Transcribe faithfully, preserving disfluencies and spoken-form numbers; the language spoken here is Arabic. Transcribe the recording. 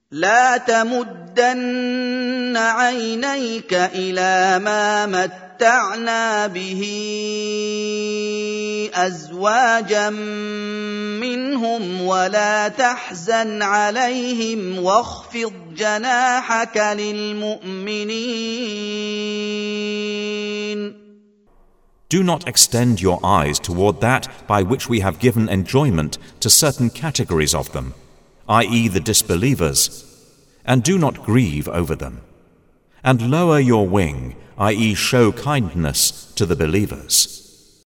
لا تمدن عينيك إلى ما متعنا به أزواجا منهم ولا تحزن عليهم واخفض جناحك للمؤمنين. Do not extend your eyes toward that by which we have given enjoyment to certain categories of them, that is the disbelievers, and do not grieve over them. And lower your wing, that is show kindness to the believers.